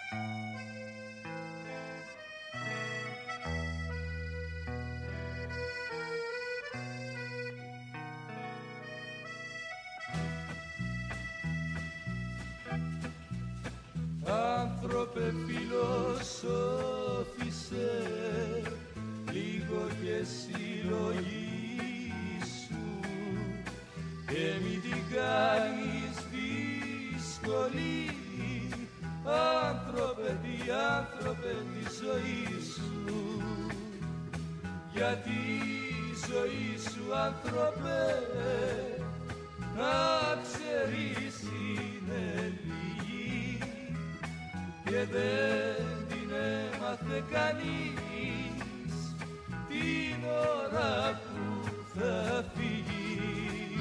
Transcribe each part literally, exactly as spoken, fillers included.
Άνθρωπε φιλοσόφισε λίγο και συλλογή σου και μην την κάνεις δύσκολη, άνθρωπε, τι άνθρωπε, τη ζωή σου, γιατί η ζωή σου, άνθρωπε, να ξέρεις είναι λίγη και δεν την έμαθε κανείς την ώρα που θα φύγει.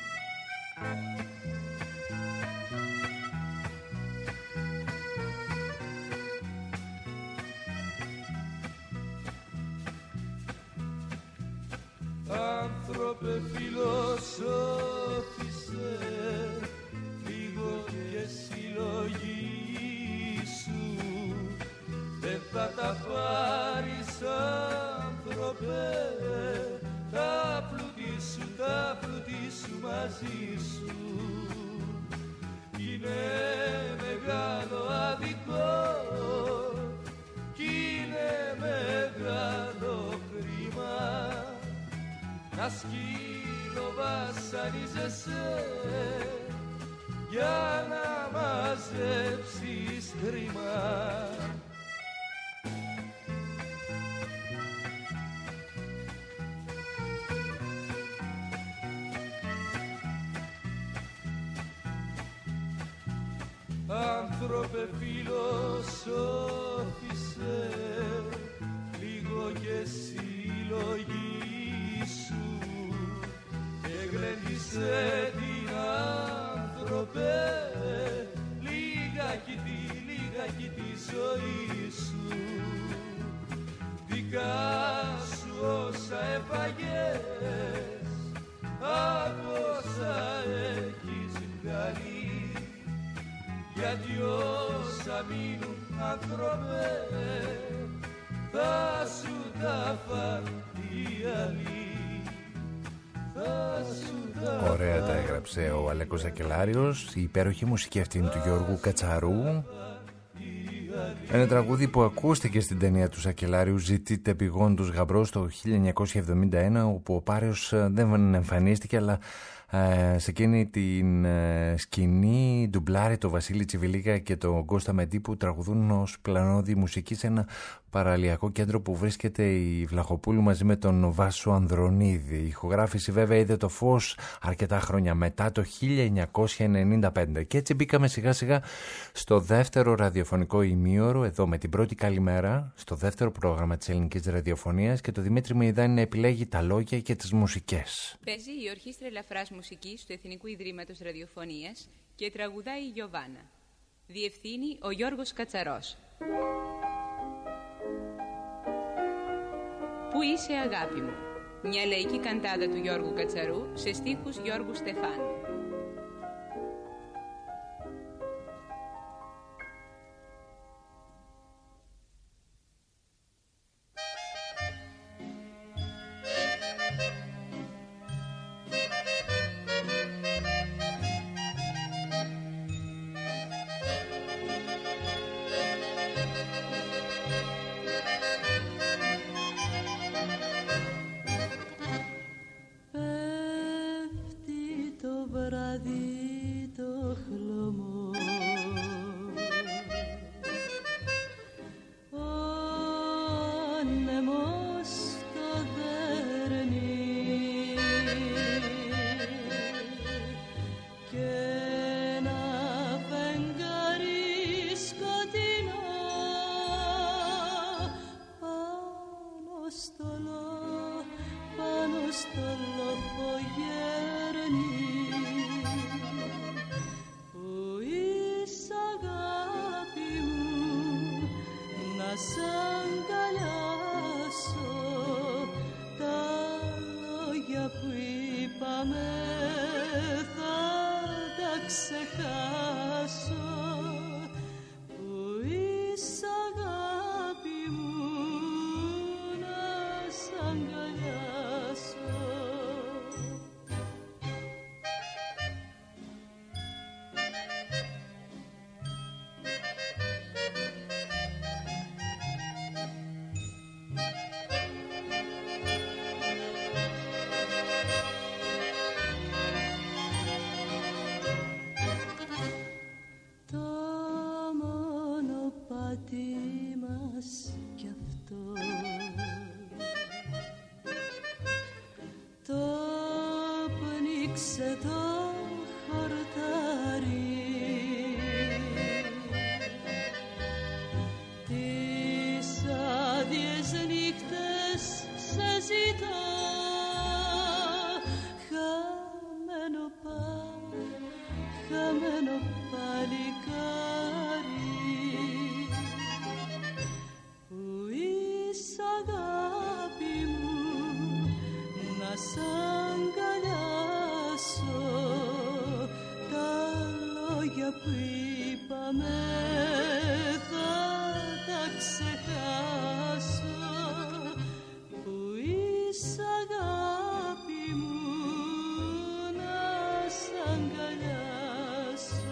Άνθρωπε φιλοσόφισε λίγο και συλλογή σου, δεν θα τα πάρεις, άνθρωπε, τα πλούτη σου, τα πλούτη σου μαζί σου. Είναι μεγάλο αδικό κι είναι μεγάλο κρίμα να σκυλοβασανίζεσαι για να μαζέψεις χρήμα. Άνθρωπε φιλοσόφισε λίγο και συλλογή σου και γλέντισε την, άνθρωπε, λίγακι τη, λίγακι τη ζωή σου. Δικά σου όσα έφαγες, απ' όσα έχεις βγάλει, γιατί όσα μείνουν, άνθρωπε, θα σου τα φάνε οι άλλοι. Ωραία τα έγραψε ο Αλέκος Σακελάριος. Η υπέροχη μουσική αυτή είναι του Γιώργου Κατσαρού. Ένα τραγούδι που ακούστηκε στην ταινία του Σακελάριου, «Ζητείτε επειγόντως γαμπρός», το χίλια εννιακόσια εβδομήντα ένα, όπου ο Πάριος δεν εμφανίστηκε, αλλά σε εκείνη την σκηνή ντουμπλάρει το Βασίλη Τσιβιλίκα και τον Κώστα Μεντή, που τραγουδούν ως πλανόδη μουσική σε ένα παραλιακό κέντρο που βρίσκεται η Βλαχοπούλου μαζί με τον Βάσο Ανδρονίδη. Η ηχογράφηση βέβαια είδε το φως αρκετά χρόνια μετά, το χίλια εννιακόσια ενενήντα πέντε. Και έτσι μπήκαμε σιγά σιγά στο δεύτερο ραδιοφωνικό ημίωρο, εδώ με την πρώτη καλημέρα, στο δεύτερο πρόγραμμα της ελληνικής ραδιοφωνίας, και το Δημήτρη Μεϊδάνη να επιλέγει τα λόγια και τις μουσικές. Παίζει η Ορχήστρα Ελαφράς Μουσικής του Εθνικού Ιδρύματος Ραδιοφωνίας και τραγουδάει η Γιωβάνα. Διευθύνει ο Γιώργος Κατσαρός. Πού είσαι αγάπη μου, μια λαϊκή καντάδα του Γιώργου Κατσαρού σε στίχους Γιώργου Στεφάνου. ξεχάσω που λόγια που είπαμε θα τα ξεχάσω, που είσαι αγάπη μου να σ' αγκαλιάσω.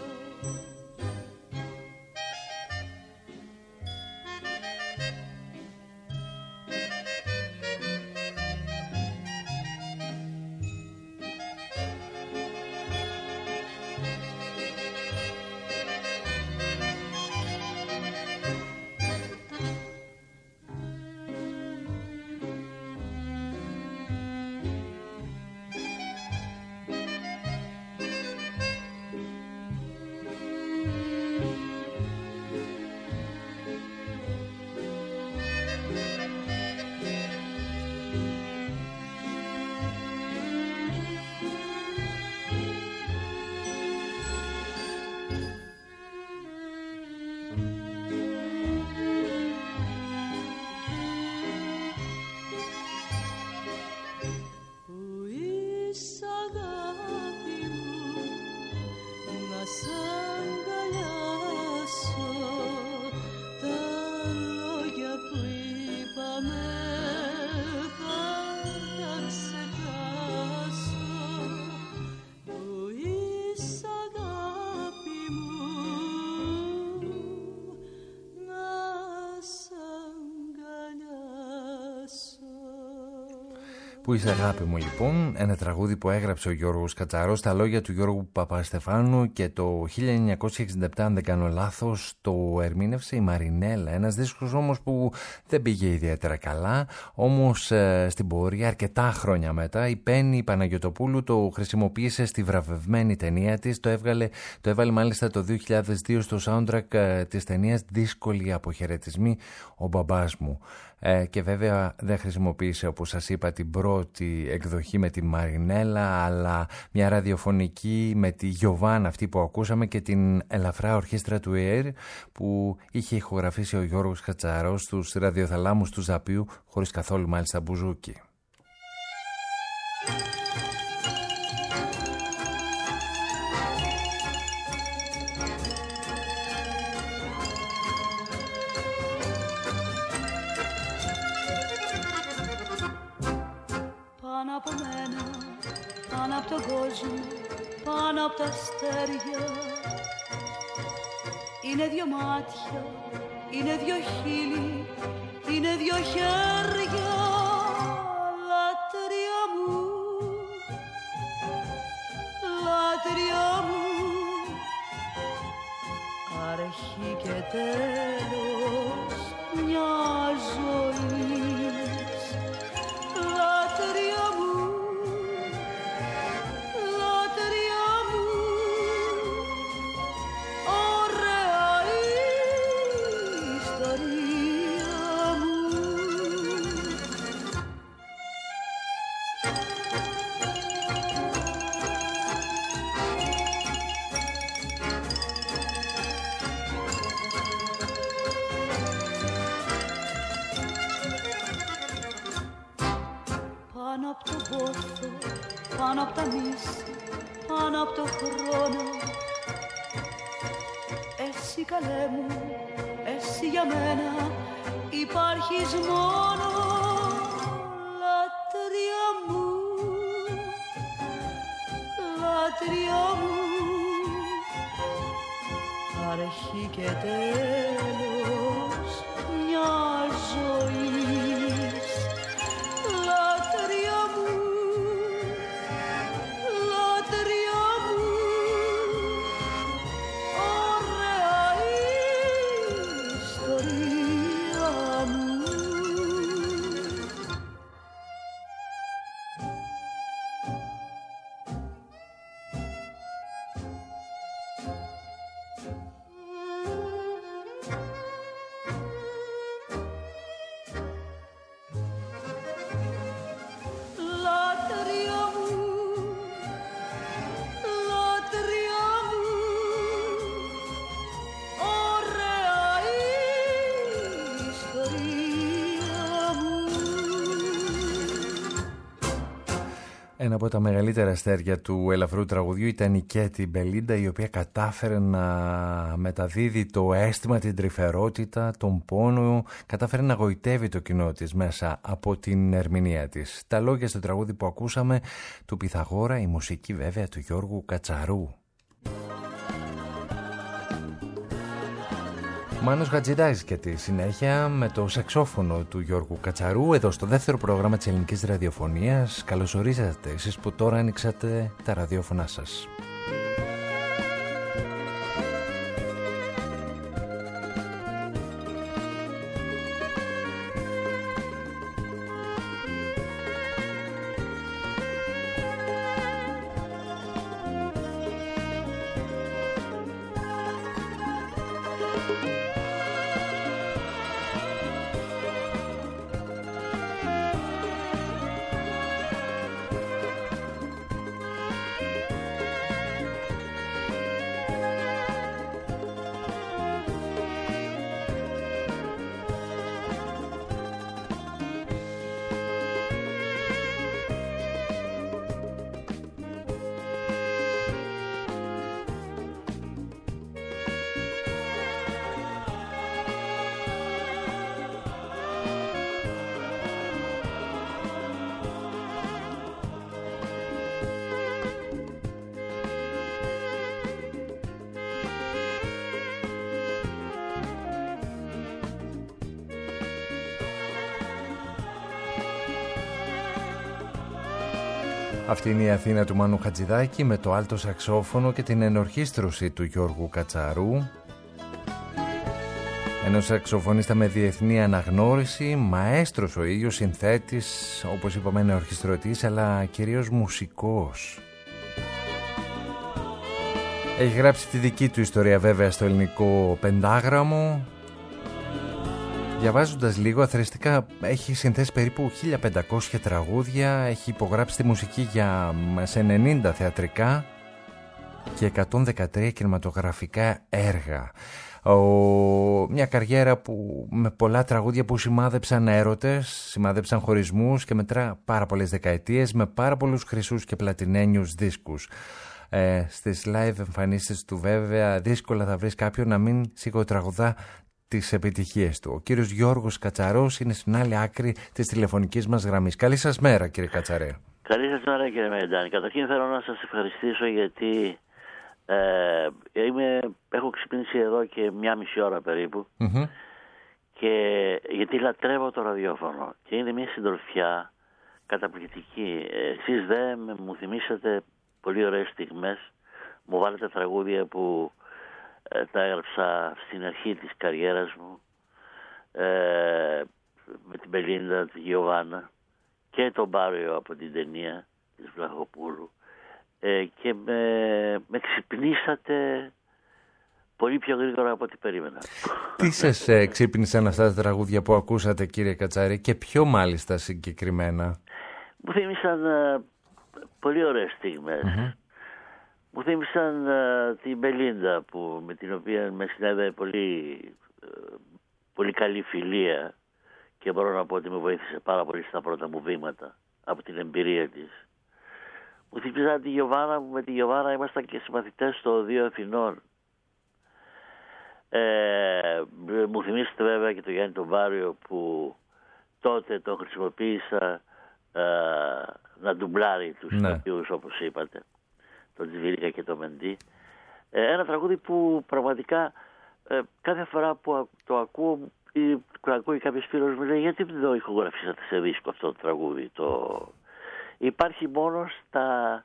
Που είσαι αγάπη μου, λοιπόν, ένα τραγούδι που έγραψε ο Γιώργος Κατσαρός στα λόγια του Γιώργου Παπαστεφάνου και το χίλια εννιακόσια εξήντα επτά, αν δεν κάνω λάθος, το ερμήνευσε η Μαρινέλα. Ένας δίσκος όμως που δεν πήγε ιδιαίτερα καλά, όμως ε, στην πορεία αρκετά χρόνια μετά η Πέννη Παναγιωτοπούλου το χρησιμοποίησε στη βραβευμένη ταινία της, το, έβγαλε, το έβαλε μάλιστα το δύο χιλιάδες δύο στο soundtrack ε, της ταινίας «Δύσκολοι αποχαιρετισμοί, ο μπαμπάς μου». Ε, και βέβαια δεν χρησιμοποίησε, όπως σας είπα, την πρώτη εκδοχή με τη Μαρινέλα, αλλά μια ραδιοφωνική με τη Γιοβάνα, αυτή που ακούσαμε, και την ελαφρά ορχήστρα του ΕΕΡ που είχε ηχογραφήσει ο Γιώργος Κατσαρός στους ραδιοθαλάμους του Ζαπίου, χωρίς καθόλου μάλιστα μπουζούκι. Πάνω από μένα, πάνω από τον κόσμο, πάνω από τα αστέρια, είναι δυο μάτια, είναι δυο χείλη, είναι δυο χέρια, λατρεία μου, λατρεία μου, αρχή και τέλος μια ζωής, λατρεία μου, λατρεία μου, ωραία ιστορία μου. Πάνω απ' τον πόθο, πάνω απ' τα μίση, πάνω απ' το χρόνο, εσύ καλέ μου, εσύ για μένα υπάρχεις μόνο, λατρεία μου, λατρεία μου, αρχή και τέλος μια ζωής, λατρεία μου, λατρεία μου, ωραία ιστορία μου. από τα μεγαλύτερα αστέρια του ελαφρού τραγουδιού ήταν η Κέτι Μπελίντα, η οποία κατάφερε να μεταδίδει το αίσθημα, την τρυφερότητα, τον πόνο, κατάφερε να γοητεύει το κοινό της μέσα από την ερμηνεία της. Τα λόγια στο τραγούδι που ακούσαμε του Πυθαγόρα, η μουσική βέβαια του Γιώργου Κατσαρού. Μάνος Χατζηδάκης και τη συνέχεια με το σαξόφωνο του Γιώργου Κατσαρού εδώ στο δεύτερο πρόγραμμα της ελληνικής ραδιοφωνίας. Καλώς ορίσατε εσείς που τώρα ανοίξατε τα ραδιόφωνά σας. Αυτή είναι η Αθήνα του Μάνου Χατζηδάκη με το άλτο σαξόφωνο και την ενορχήστρωση του Γιώργου Κατσαρού. Ένας σαξοφωνίστα με διεθνή αναγνώριση, μαέστρος ο ίδιος, συνθέτης, όπως είπαμε ενορχιστρωτής, αλλά κυρίως μουσικός. Έχει γράψει τη δική του ιστορία βέβαια στο ελληνικό πεντάγραμμο. Διαβάζοντας λίγο, αθρηστικά έχει συνθέσει περίπου χίλια πεντακόσια τραγούδια, έχει υπογράψει τη μουσική για σε ενενήντα θεατρικά και εκατόν δεκατρία κινηματογραφικά έργα. Ο, μια καριέρα που, με πολλά τραγούδια που σημάδεψαν έρωτες, σημάδεψαν χωρισμούς και μετρά πάρα πολλές δεκαετίες με πάρα πολλούς χρυσούς και πλατινένιους δίσκους. Ε, στις live εμφανίσεις του βέβαια δύσκολα θα βρεις κάποιον να μην σιγοτραγουδά τις επιτυχίες του. Ο κύριος Γιώργος Κατσαρός είναι στην άλλη άκρη της τηλεφωνικής μας γραμμής. Καλή σας μέρα, κύριε Κατσαρέ. Καλή σας μέρα, κύριε Μεντάνη. Καταρχήν θέλω να σας ευχαριστήσω γιατί ε, είμαι, έχω ξυπνήσει εδώ και μια μισή ώρα περίπου mm-hmm. και γιατί λατρεύω το ραδιόφωνο και είναι μια συντροφιά καταπληκτική. Εσείς δε μου θυμήσατε πολύ ωραίες στιγμές, μου βάλετε τραγούδια που τα έγραψα στην αρχή της καριέρας μου ε, με την Μπελίντα, τη Γιωβάνα και τον Μπάριο από την ταινία της Βλαχοπούλου ε, και με, με ξυπνήσατε πολύ πιο γρήγορα από ό,τι περίμενα. Τι σας ε, ξύπνησαν αυτά τα τραγούδια που ακούσατε, κύριε Κατσαρή, και ποιο μάλιστα συγκεκριμένα? Μου θύμισαν ε, πολύ ωραίες στιγμές. Mm-hmm. Μου θύμισαν uh, την Μπελίντα που, με την οποία με συνέβη πολύ, uh, πολύ καλή φιλία και μπορώ να πω ότι με βοήθησε πάρα πολύ στα πρώτα μου βήματα από την εμπειρία της. Μου θύμισαν τη Γιωβάνα που με τη Γιωβάνα ήμασταν και συμμαθητές στο Οδείο Αθηνών. Ε, μου θυμίσετε βέβαια και το Γιάννη τον Βάριο που τότε το χρησιμοποίησα uh, να ντουμπλάρει τους ναι. τοπιούς όπως είπατε. Το Τζιβίρικα και το Μεντί. Ε, ένα τραγούδι που πραγματικά ε, κάθε φορά που το ακούω ή που ακούει κάποιος φίλος μου λέει γιατί δεν το ηχογραφήσατε σε δίσκο αυτό το τραγούδι. Το... Υπάρχει μόνο στα...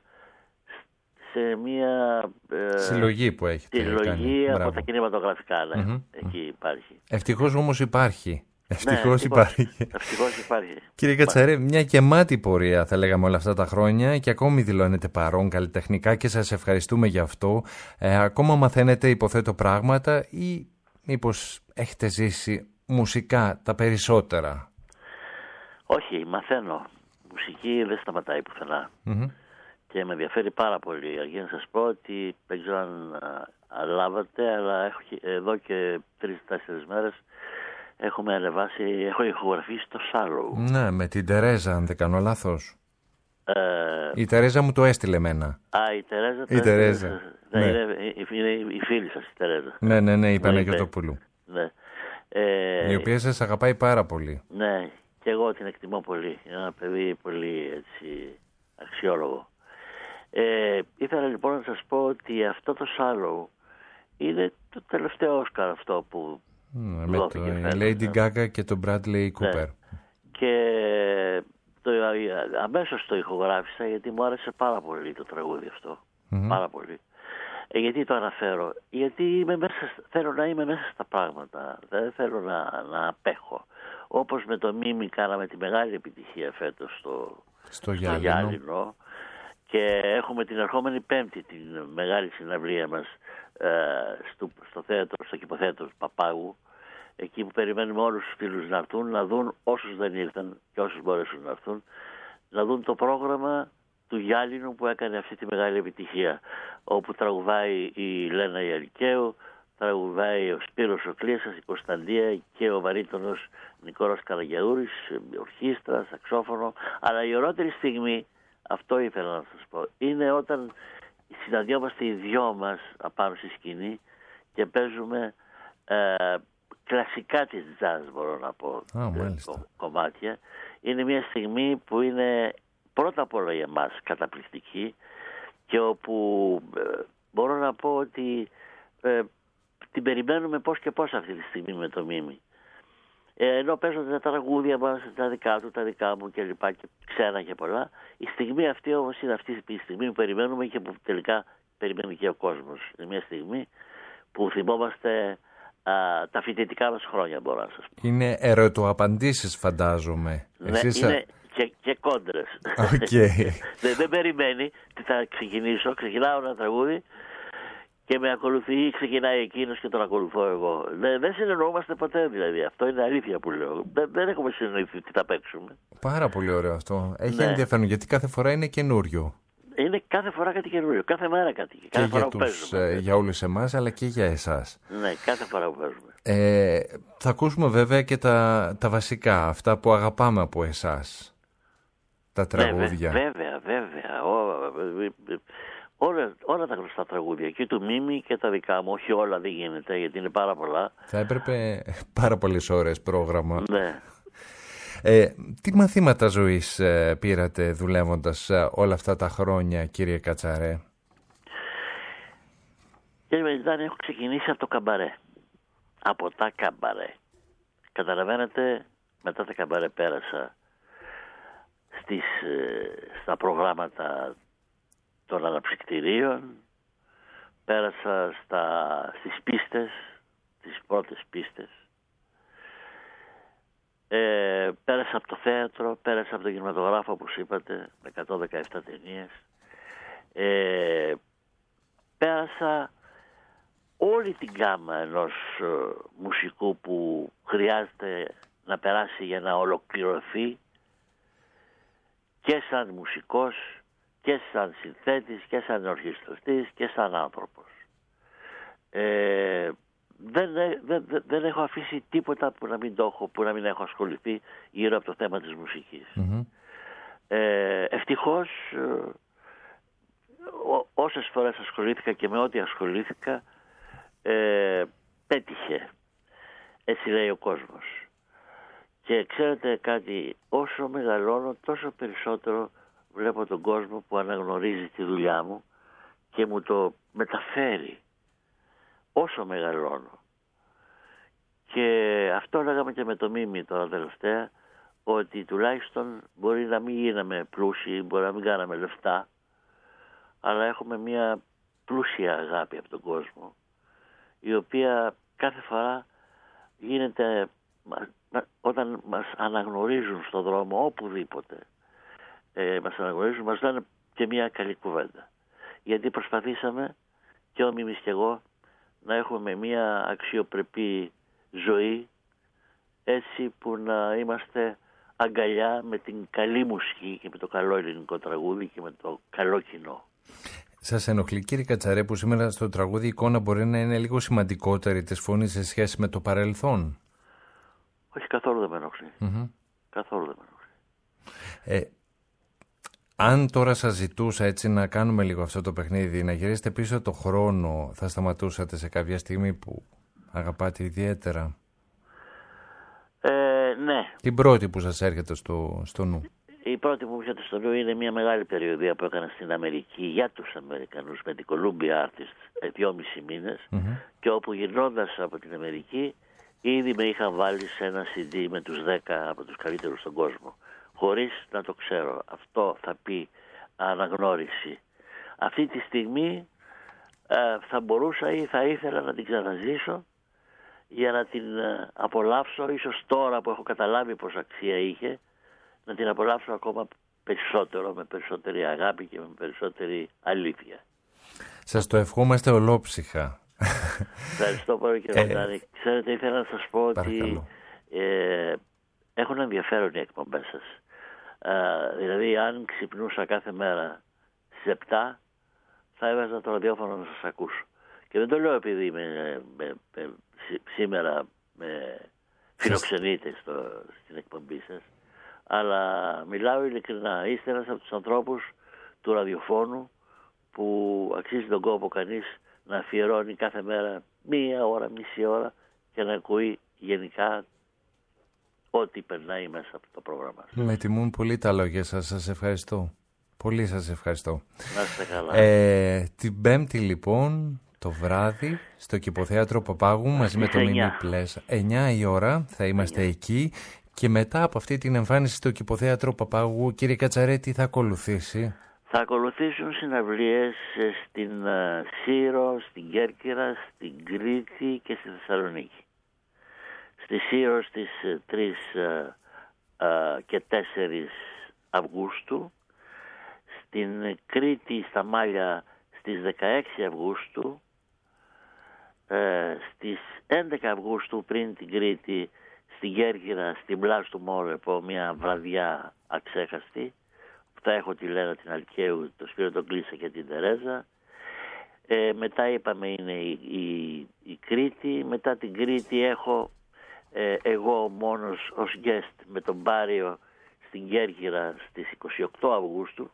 σε μια ε, συλλογή που έχετε συλλογή από τα κινηματογραφικά. Ναι. Mm-hmm. Εκεί υπάρχει. Ευτυχώς όμως υπάρχει. Ευτυχώς ναι, υπάρχει. Ευτυχώς υπάρχει. Κύριε Κατσαρέ, μια γεμάτη πορεία θα λέγαμε όλα αυτά τα χρόνια και ακόμη δηλώνετε παρόν καλλιτεχνικά και σας ευχαριστούμε γι' αυτό. Ε, ακόμα μαθαίνετε υποθέτω πράγματα ή μήπως έχετε ζήσει μουσικά τα περισσότερα? Όχι, μαθαίνω. Μουσική δεν σταματάει πουθενά. Mm-hmm. Και με ενδιαφέρει πάρα πολύ. Αρκεί να σας πω ότι δεν ξέρω αν λάβατε, αλλά έχω, εδώ και τρεις-τέσσερις μέρες έχουμε ανεβάσει, έχω ηχογραφήσει το Σάλο. Ναι, με την Τερέζα, αν δεν κάνω λάθος. Ε, η Τερέζα μου το έστειλε εμένα. Α, η Τερέζα. Η Τερέζα. Ναι, Ναι. είναι, είναι η φίλη σας η Τερέζα. Ναι, ναι, ναι, η Ναι, Παναγιωτοπούλου. Ναι. Ε, Η οποία σας αγαπάει πάρα πολύ. Ναι, και εγώ την εκτιμώ πολύ. Είναι ένα παιδί πολύ έτσι, αξιόλογο. Ε, ήθελα λοιπόν να σας πω ότι αυτό το Shallow είναι το τελευταίο Όσκαρ αυτό που Mm, με δόθηκε το φέτος, Lady ναι. Gaga και τον Bradley Cooper. Ναι. Και το, αμέσως το ηχογράφησα γιατί μου άρεσε πάρα πολύ το τραγούδι αυτό. Mm-hmm. Πάρα πολύ. Ε, γιατί το αναφέρω? Γιατί είμαι μέσα, θέλω να είμαι μέσα στα πράγματα. Δεν θέλω να, να απέχω. Όπως με το Μίμη κάναμε τη μεγάλη επιτυχία φέτος στο, στο, στο Γιάλινο. Γιάλινο. Και έχουμε την ερχόμενη Πέμπτη την μεγάλη συναυλία μας ε, στο, στο, θέατρο, στο κηποθέατρο του Παπάγου. Εκεί που περιμένουμε όλους τους φίλους να έρθουν, να δουν όσους δεν ήρθαν και όσους μπορέσουν να έρθουν, να δουν το πρόγραμμα του Γιάλινου που έκανε αυτή τη μεγάλη επιτυχία, όπου τραγουδάει η Λένα Ιαρικαίου, τραγουδάει ο Σπύρος ο Κλίασας, η Κωνσταντία και ο βαρύτονος Νικόλας Καραγιαούρης, ορχήστρα, σαξόφωνο. Αλλά η ωραιότερη στιγμή, αυτό ήθελα να σας πω, είναι όταν συναντιόμαστε οι δυο μας απάνω στη σκηνή και παίζουμε ε, κλασικά της jazz, μπορώ να πω, ah, κο, κομμάτια. Είναι μια στιγμή που είναι πρώτα απ' όλα για εμάς καταπληκτική και όπου ε, μπορώ να πω ότι ε, την περιμένουμε πώς και πώς αυτή τη στιγμή με το Μίμη. Ε, ενώ παίζονται τα τραγούδια μας, τα δικά του, τα δικά μου κλπ. Και, και ξένα και πολλά. Η στιγμή αυτή όμως είναι αυτή η στιγμή που περιμένουμε και που τελικά περιμένει και ο κόσμος. Είναι μια στιγμή που θυμόμαστε α, τα φοιτητικά μας χρόνια, μπορώ να σας πω. Είναι ερωτοαπαντήσεις, φαντάζομαι. Ναι, Εσείς... είναι και, και κόντρες. Okay. δεν, δεν περιμένει τι θα ξεκινήσω. Ξεκινάω ένα τραγούδι και με ακολουθεί, ξεκινάει εκείνος και τον ακολουθώ εγώ. Δεν, δεν συνεννοούμαστε ποτέ δηλαδή. Αυτό είναι αλήθεια που λέω. Δεν, δεν έχουμε συνεννοηθεί τι θα παίξουμε. Πάρα πολύ ωραίο αυτό. Έχει ναι. ενδιαφέρον γιατί κάθε φορά είναι καινούριο. Είναι κάθε φορά κάτι καινούριο. Κάθε μέρα κάτι. Και κάθε για, φορά τους, που παίζουμε. για όλους εμάς αλλά και για εσάς. Ναι, κάθε φορά που παίζουμε. Ε, θα ακούσουμε βέβαια και τα, τα βασικά, αυτά που αγαπάμε από εσάς. Τα τραγούδια. Βέβαια, βέβαια. βέβαια. Ό, όλα, όλα τα γνωστά τραγούδια. Και του Μίμη και τα δικά μου. Όχι όλα, δεν γίνεται γιατί είναι πάρα πολλά. Θα έπρεπε πάρα πολλές ώρες πρόγραμμα. Ναι. Ε, τι μαθήματα ζωής ε, πήρατε δουλεύοντας ε, όλα αυτά τα χρόνια, κύριε Κατσαρέ? Κύριε Μελιτάνη, έχω ξεκινήσει από το καμπαρέ. Από τα καμπαρέ. Καταλαβαίνετε, μετά τα καμπαρέ πέρασα στις, στα προγράμματα των αναψυκτηρίων, πέρασα στα, στις πίστες, τις πρώτες πίστες, ε, πέρασα από το θέατρο, πέρασα από τον κινηματογράφο, όπως είπατε, με εκατόν δεκαεπτά ταινίες, ε, πέρασα όλη την γάμα ενός ε, μουσικού που χρειάζεται να περάσει για να ολοκληρωθεί και σαν μουσικός και σαν συνθέτης και σαν ορχιστρωτής και σαν άνθρωπος. Ε, δεν, δεν, δεν έχω αφήσει τίποτα που να μην το έχω, που να μην έχω ασχοληθεί γύρω από το θέμα της μουσικής. Mm-hmm. Ε, ευτυχώς ε, ό, όσες φορές ασχολήθηκα και με ό,τι ασχολήθηκα ε, πέτυχε. Έτσι λέει ο κόσμος. Και ξέρετε κάτι, όσο μεγαλώνω τόσο περισσότερο βλέπω τον κόσμο που αναγνωρίζει τη δουλειά μου και μου το μεταφέρει όσο μεγαλώνω. Και αυτό λέγαμε και με το Μίμη τώρα τελευταία, ότι τουλάχιστον μπορεί να μην γίναμε πλούσιοι, μπορεί να μην κάναμε λεφτά, αλλά έχουμε μια πλούσια αγάπη από τον κόσμο, η οποία κάθε φορά γίνεται όταν μας αναγνωρίζουν στον δρόμο, οπουδήποτε ε, μας αναγνωρίζουν, μας λένε και μια καλή κουβέντα. Γιατί προσπαθήσαμε και ο Μίμης και εγώ να έχουμε μια αξιοπρεπή ζωή, έτσι που να είμαστε αγκαλιά με την καλή μουσική και με το καλό ελληνικό τραγούδι και με το καλό κοινό. Σας ενοχλεί, κύριε Κατσαρέ, που σήμερα στο τραγούδι η εικόνα μπορεί να είναι λίγο σημαντικότερη της φωνής σε σχέση με το παρελθόν? Όχι, καθόλου δεν με ενοχλεί. Mm-hmm. Καθόλου δεν με ενοχλεί. Ε, Αν τώρα σας ζητούσα έτσι να κάνουμε λίγο αυτό το παιχνίδι, να γυρίσετε πίσω το χρόνο, θα σταματούσατε σε κάποια στιγμή που αγαπάτε ιδιαίτερα? Ε, ναι. Την πρώτη που σας έρχεται στο, στο νου. Η πρώτη που μου έρχεται στο νου είναι μια μεγάλη περιοδία που έκανα στην Αμερική για τους Αμερικανούς με την Columbia Artists, δυόμισι μήνες, mm-hmm. και όπου γυρνώντας από την Αμερική ήδη με είχαν βάλει σε ένα σι ντι με τους δέκα από τους καλύτερους στον κόσμο. Χωρίς να το ξέρω. Αυτό θα πει αναγνώριση. Αυτή τη στιγμή ε, θα μπορούσα ή θα ήθελα να την ξαναζήσω για να την ε, απολαύσω, ίσως τώρα που έχω καταλάβει πως αξία είχε, να την απολαύσω ακόμα περισσότερο, με περισσότερη αγάπη και με περισσότερη αλήθεια. Σας το ευχόμαστε ολόψυχα. Ευχαριστώ πολύ κύριε Μαντάνη. Ξέρετε, ήθελα να σας πω ότι ε, έχουν ενδιαφέρον οι εκπομπές σας. Ε, δηλαδή, αν ξυπνούσα κάθε μέρα στις επτά, θα έβαζα το ραδιόφωνο να σας ακούσω. Και δεν το λέω επειδή με, με, με, σήμερα με φιλοξενείτε στο, στην εκπομπή σας, αλλά μιλάω ειλικρινά. Είστε ένας από τους ανθρώπους του ραδιοφώνου που αξίζει τον κόπο κανείς να αφιερώνει κάθε μέρα μία ώρα, μισή ώρα και να ακούει γενικά ό,τι περνάει μέσα από το πρόγραμμα. Με τιμούν πολύ τα λόγια σας. Σας ευχαριστώ. Πολύ σας ευχαριστώ. Να είστε καλά. Ε, την Πέμπτη λοιπόν το βράδυ στο Κηποθέατρο Παπάγου μαζί με το Μίμη Πλέσα. εννιά η ώρα θα είμαστε εννιά εκεί. Και μετά από αυτή την εμφάνιση στο Κηποθέατρο Παπάγου, κύριε Κατσαρέ, τι θα ακολουθήσει? Θα ακολουθήσουν συναυλίες στην uh, Σύρο, στην Κέρκυρα, στην Κρήτη και στη Θεσσαλονίκη. Στη Σύρο στις τρεις uh, uh, και τέσσερις Αυγούστου, στην Κρήτη στα Μάλια στις δεκαέξι Αυγούστου, uh, στις έντεκα Αυγούστου πριν την Κρήτη στην Κέρκυρα, στην Πλάστου Μόρεπο, μια βραδιά αξέχαστη, που θα έχω τη Λένα την Αλκαίου, το Σπύρο τον Κλίσσα και την Τερέζα. Ε, μετά είπαμε είναι η, η, η Κρήτη. Μετά την Κρήτη έχω ε, εγώ μόνος ως guest με τον Πάριο στην Κέρκυρα στις είκοσι οκτώ Αυγούστου.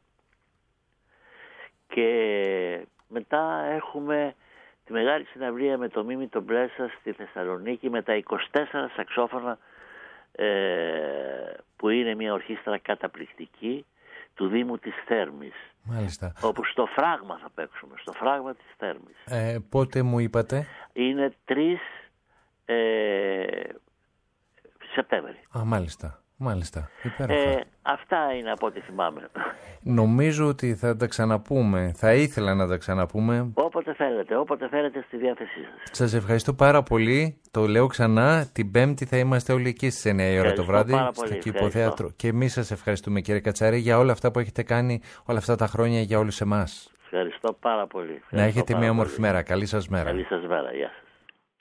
Και μετά έχουμε τη μεγάλη συναυλία με το Μίμη τον Πλέσα στη Θεσσαλονίκη με τα είκοσι τέσσερα σαξόφωνα, ε, που είναι μια ορχήστρα καταπληκτική του Δήμου της Θέρμης. Μάλιστα. Όπου στο φράγμα θα παίξουμε, στο φράγμα της Θέρμης. Ε, πότε μου είπατε? Είναι τρεις ε, Σεπτέμβρη. Α, μάλιστα. Μάλιστα. Ε, αυτά είναι από ό,τι θυμάμαι. Νομίζω ότι θα τα ξαναπούμε. Θα ήθελα να τα ξαναπούμε. Όποτε θέλετε, όποτε θέλετε στη διάθεσή σας. Σας ευχαριστώ πάρα πολύ. Το λέω ξανά. Την Πέμπτη θα είμαστε όλοι εκεί στις εννιά η ώρα το βράδυ στο Κηποθέατρο. Και εμείς σας ευχαριστούμε, κύριε Κατσαρέ, για όλα αυτά που έχετε κάνει όλα αυτά τα χρόνια για όλους εμάς. Ευχαριστώ πάρα πολύ. Ευχαριστώ να έχετε πάρα μια όμορφη πολύ. μέρα. Καλή σας μέρα. Καλή σας μέρα. Γεια σας.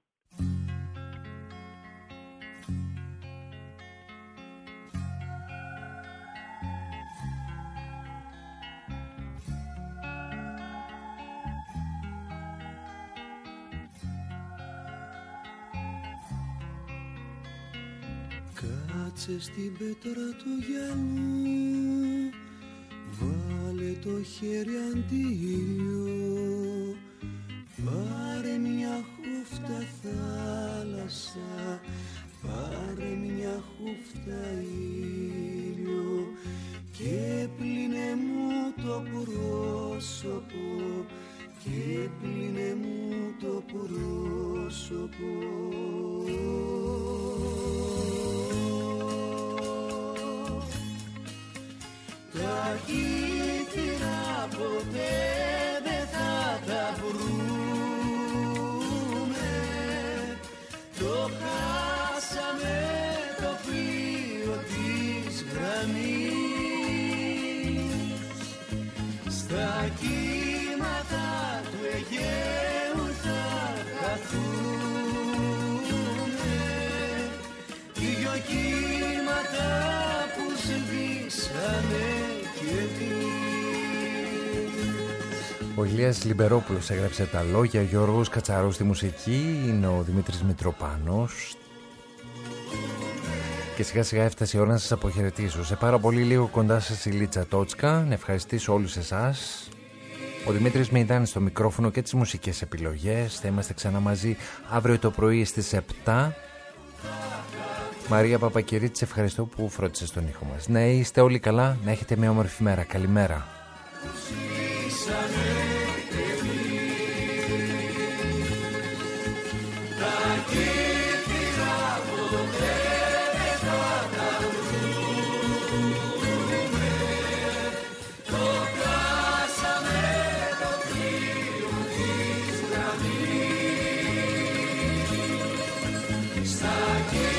Κάτσε στην πέτρα του γυαλού, βάλε το χέρι αντίο, πάρε μια χούφτα θάλασσα, πάρε μια χούφτα ήλιο και πλύνε μου το πρόσωπο, και πλύνε μου το πρόσωπο. Τα κύθυρα ποτέ δεν θα τα βρούμε, το χάσαμε το πλοίο της γραμμής. Στα κύματα του Αιγαίου θα χαθούμε, δυο κύματα που σβήσανε. Ο Ηλίας Λιμπερόπουλος έγραψε τα λόγια, ο Γιώργος Κατσαρός στη μουσική, είναι ο Δημήτρης Μητροπάνος. Και σιγά σιγά έφτασε η ώρα να σας αποχαιρετήσω. Σε πάρα πολύ λίγο κοντά σας η Λίτσα Τότσκα. Να ευχαριστήσω όλους εσάς. Ο Δημήτρης Μεϊδάνης στο μικρόφωνο και τις μουσικές επιλογές. Θα είμαστε ξανά μαζί αύριο το πρωί στις επτά. Μαρία Παπακυρίτη, σε ευχαριστώ που φρόντισες τον ήχο μας. Να είστε όλοι καλά, να έχετε μια όμορφη μέρα. Καλημέρα. Στα